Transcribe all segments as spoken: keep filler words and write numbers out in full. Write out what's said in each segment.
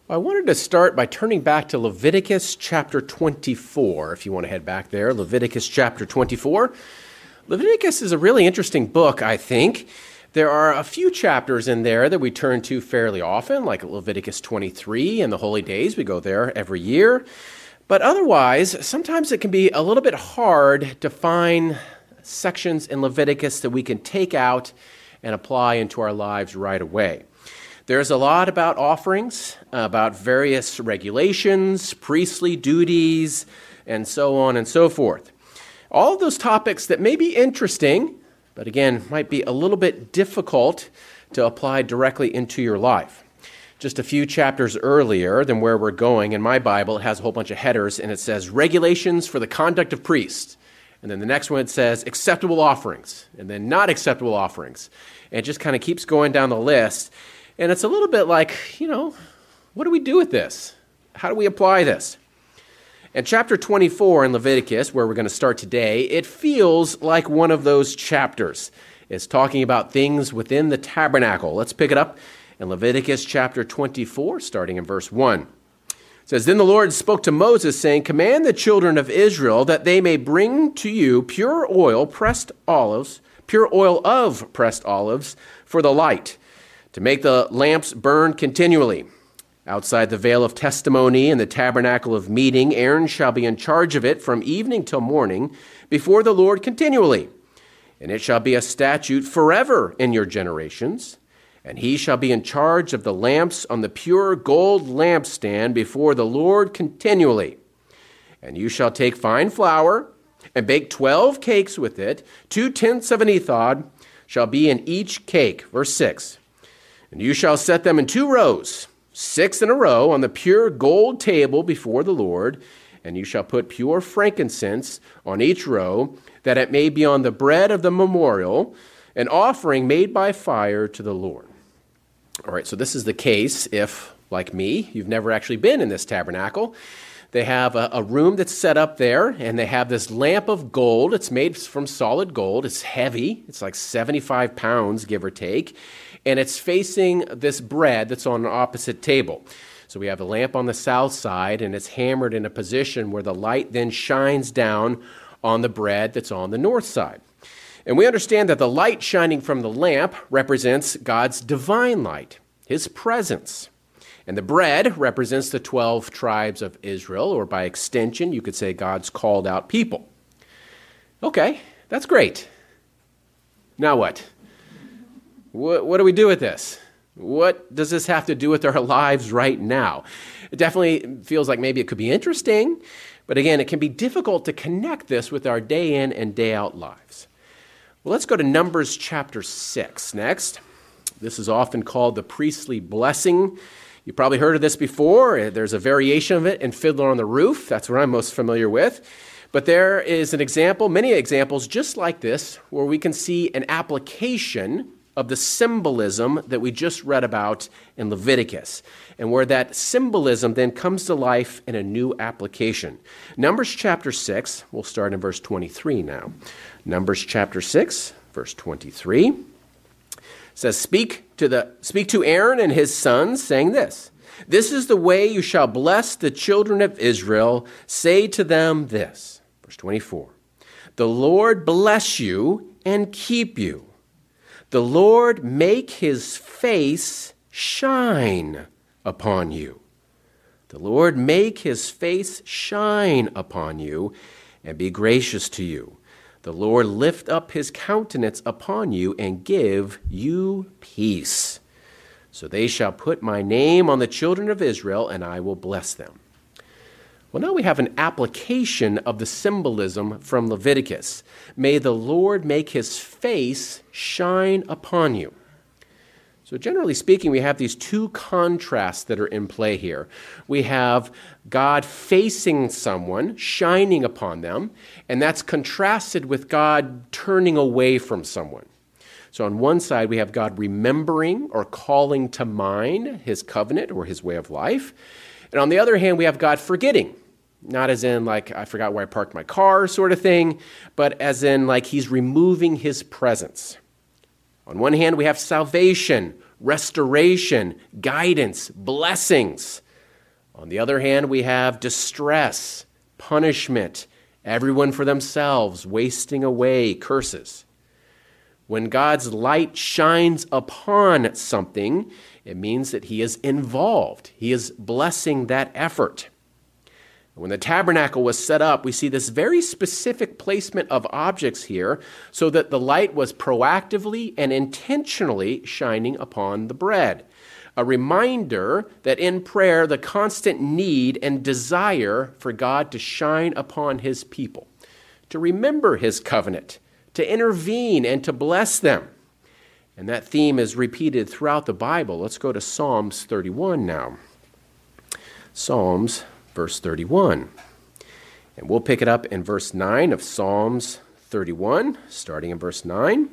I wanted to start by turning back to Leviticus chapter twenty-four, if you want to head back there. Leviticus chapter twenty-four. Leviticus is a really interesting book, I think. There are a few chapters in there that we turn to fairly often, like Leviticus twenty-three and the Holy Days. We go there every year. But otherwise, sometimes it can be a little bit hard to find sections in Leviticus that we can take out and apply into our lives right away. There's a lot about offerings, about various regulations, priestly duties, and so on and so forth. All of those topics that may be interesting, but again, might be a little bit difficult to apply directly into your life. Just a few chapters earlier than where we're going, in my Bible, it has a whole bunch of headers, and it says, regulations for the conduct of priests. And then the next one, it says, acceptable offerings, and then not acceptable offerings. And it just kind of keeps going down the list. And it's a little bit like, you know, what do we do with this? How do we apply this? And chapter twenty-four in Leviticus, where we're going to start today, it feels like one of those chapters. It's talking about things within the tabernacle. Let's pick it up in Leviticus chapter twenty-four, starting in verse one. It says, Then the Lord spoke to Moses, saying, Command the children of Israel that they may bring to you pure oil, pressed olives, pure oil of pressed olives for the light, to make the lamps burn continually. Outside the veil of testimony and the tabernacle of meeting, Aaron shall be in charge of it from evening till morning before the Lord continually. And it shall be a statute forever in your generations. And he shall be in charge of the lamps on the pure gold lampstand before the Lord continually. And you shall take fine flour and bake twelve cakes with it. Two tenths of an ephod shall be in each cake. Verse six. And you shall set them in two rows, six in a row, on the pure gold table before the Lord. And you shall put pure frankincense on each row, that it may be on the bread of the memorial, an offering made by fire to the Lord. All right, so this is the case if, like me, you've never actually been in this tabernacle. They have a, a room that's set up there, and they have this lamp of gold. It's made from solid gold. It's heavy. It's like seventy-five pounds, give or take. And it's facing this bread that's on an opposite table. So we have a lamp on the south side, and it's hammered in a position where the light then shines down on the bread that's on the north side. And we understand that the light shining from the lamp represents God's divine light, his presence. And the bread represents the twelve tribes of Israel, or by extension, you could say God's called out people. Okay, that's great. Now what? What, what do we do with this? What does this have to do with our lives right now? It definitely feels like maybe it could be interesting, but again, it can be difficult to connect this with our day in and day out lives. Well, let's go to Numbers chapter six next. This is often called the priestly blessing. You probably heard of this before. There's a variation of it in Fiddler on the Roof. That's what I'm most familiar with. But there is an example, many examples just like this, where we can see an application of the symbolism that we just read about in Leviticus, and where that symbolism then comes to life in a new application. Numbers chapter six, we'll start in verse twenty-three now. Numbers chapter six, verse twenty-three, says, Speak to the speak to Aaron and his sons, saying this, This is the way you shall bless the children of Israel. Say to them this. Verse twenty-four, The Lord bless you and keep you. The Lord make his face shine upon you. The Lord make his face shine upon you and be gracious to you. The Lord lift up his countenance upon you and give you peace. So they shall put my name on the children of Israel, and I will bless them. Well, now we have an application of the symbolism from Leviticus. May the Lord make his face shine upon you. So generally speaking, we have these two contrasts that are in play here. We have God facing someone, shining upon them, and that's contrasted with God turning away from someone. So on one side, we have God remembering or calling to mind his covenant or his way of life. And on the other hand, we have God forgetting. Not as in like, I forgot where I parked my car sort of thing, but as in like he's removing his presence. On one hand, we have salvation, restoration, guidance, blessings. On the other hand, we have distress, punishment, everyone for themselves, wasting away, curses. When God's light shines upon something, it means that he is involved. He is blessing that effort. When the tabernacle was set up, we see this very specific placement of objects here so that the light was proactively and intentionally shining upon the bread. A reminder that in prayer, the constant need and desire for God to shine upon his people, to remember his covenant, to intervene and to bless them. And that theme is repeated throughout the Bible. Let's go to Psalms thirty-one now. Psalms verse thirty-one. And we'll pick it up in verse nine of Psalms thirty-one, starting in verse nine.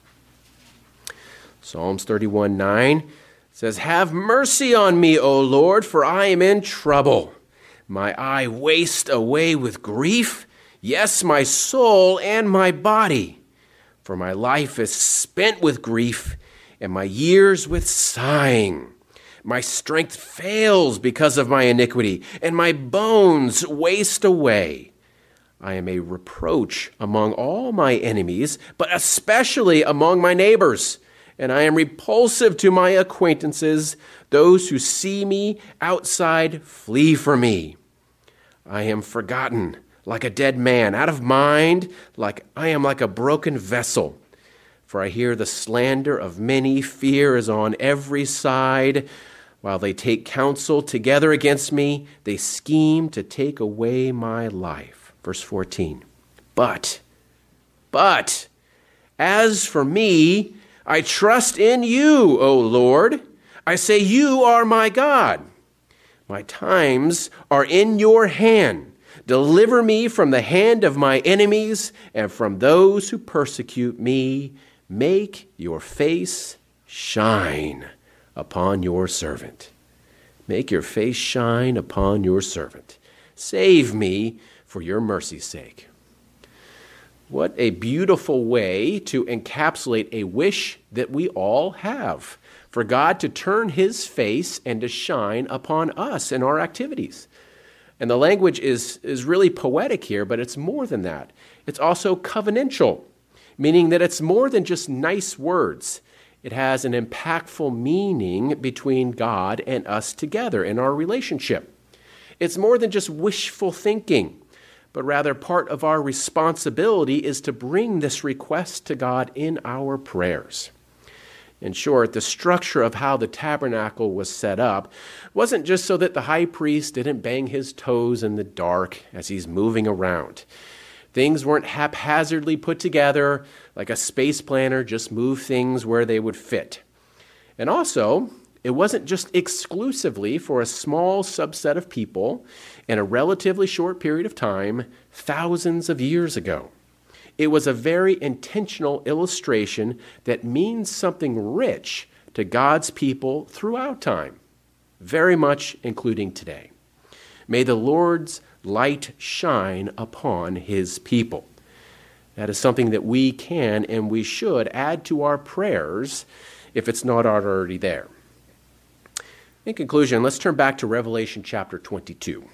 Psalms thirty-one, nine says, "Have mercy on me, O Lord, for I am in trouble. My eye wastes away with grief, yes, my soul and my body. For my life is spent with grief, and my years with sighing. My strength fails because of my iniquity, and my bones waste away. I am a reproach among all my enemies, but especially among my neighbors. And I am repulsive to my acquaintances. Those who see me outside flee from me. I am forgotten like a dead man, out of mind, like I am like a broken vessel. For I hear the slander of many, fear is on every side. While they take counsel together against me, they scheme to take away my life." Verse fourteen. But, but, as for me, I trust in you, O Lord. I say, you are my God. My times are in your hand. Deliver me from the hand of my enemies and from those who persecute me. Make your face shine upon your servant. Make your face shine upon your servant. Save me for your mercy's sake. What a beautiful way to encapsulate a wish that we all have, for God to turn his face and to shine upon us in our activities. And the language is, is really poetic here, but it's more than that. It's also covenantal, meaning that it's more than just nice words. It has an impactful meaning between God and us together in our relationship. It's more than just wishful thinking, but rather part of our responsibility is to bring this request to God in our prayers. In short, the structure of how the tabernacle was set up wasn't just so that the high priest didn't bang his toes in the dark as he's moving around. Things weren't haphazardly put together like a space planner, just move things where they would fit. And also, it wasn't just exclusively for a small subset of people in a relatively short period of time, thousands of years ago. It was a very intentional illustration that means something rich to God's people throughout time, very much including today. May the Lord's light shine upon his people. That is something that we can and we should add to our prayers if it's not already there. In conclusion, let's turn back to Revelation chapter twenty-two.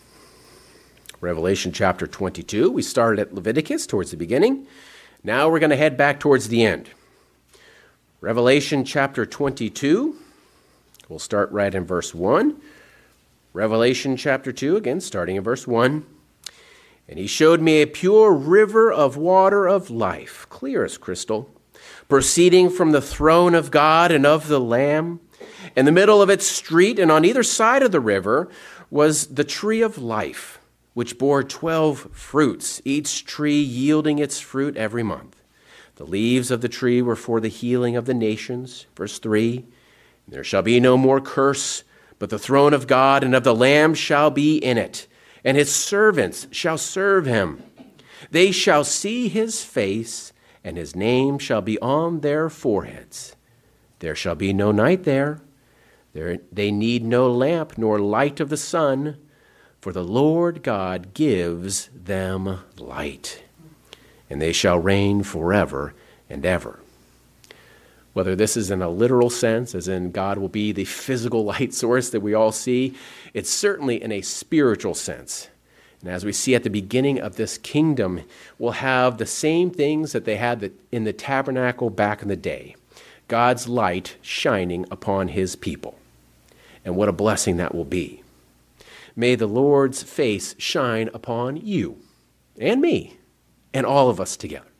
Revelation chapter twenty-two. We started at Leviticus towards the beginning. Now we're going to head back towards the end. Revelation chapter twenty-two. We'll start right in verse one. Revelation chapter two, again, starting in verse one. "And he showed me a pure river of water of life, clear as crystal, proceeding from the throne of God and of the Lamb. In the middle of its street and on either side of the river was the tree of life, which bore twelve fruits, each tree yielding its fruit every month. The leaves of the tree were for the healing of the nations." Verse three, "There shall be no more curse, but the throne of God and of the Lamb shall be in it, and his servants shall serve him. They shall see his face, and his name shall be on their foreheads. There shall be no night there. There they need no lamp nor light of the sun, for the Lord God gives them light, and they shall reign forever and ever." Whether this is in a literal sense, as in God will be the physical light source that we all see, it's certainly in a spiritual sense. And as we see at the beginning of this kingdom, we'll have the same things that they had in the tabernacle back in the day. God's light shining upon his people. And what a blessing that will be. May the Lord's face shine upon you and me and all of us together.